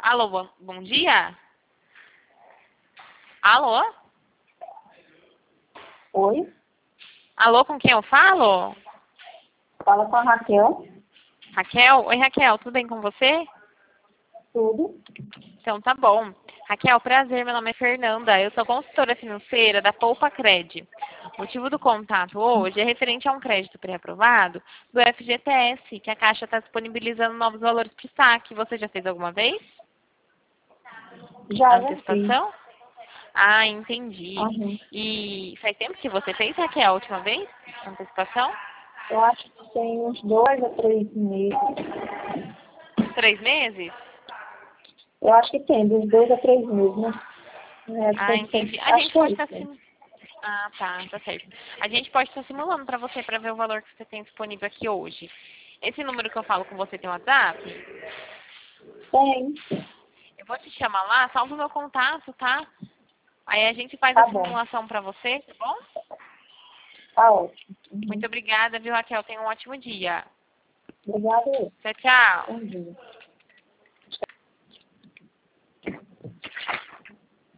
Alô, bom dia? Alô? Oi, Alô, com quem eu falo? fala com a Raquel. Raquel? Oi, Raquel, tudo bem com você? Tudo? Então tá bom. Raquel, prazer, meu nome é Fernanda. Eu sou consultora financeira da Poupa Cred. O motivo do contato hoje é referente a um crédito pré-aprovado do FGTS, que a Caixa está disponibilizando novos valores para o saque. Você já fez alguma vez? Já fiz. Antecipação? Ah, entendi. Aham. E faz tempo que você fez, Raquel, a última vez? Antecipação? Eu acho que tem uns 2 a 3 meses. 3 meses? Eu acho que tem, dos 2 a 3 meses, né? Ah, entendi. A Acho gente que é pode isso, estar né? sim. Ah, tá certo. A gente pode estar simulando para você, para ver o valor que você tem disponível aqui hoje. Esse número que eu falo com você tem WhatsApp? Tem. Eu vou te chamar lá, salva o meu contato, tá? Aí a gente faz a Tá bom. simulação para você, tá bom? Tá ótimo. Muito obrigada, viu, Raquel? Tenha um ótimo dia. Obrigada. Tchau, tchau. Bom dia.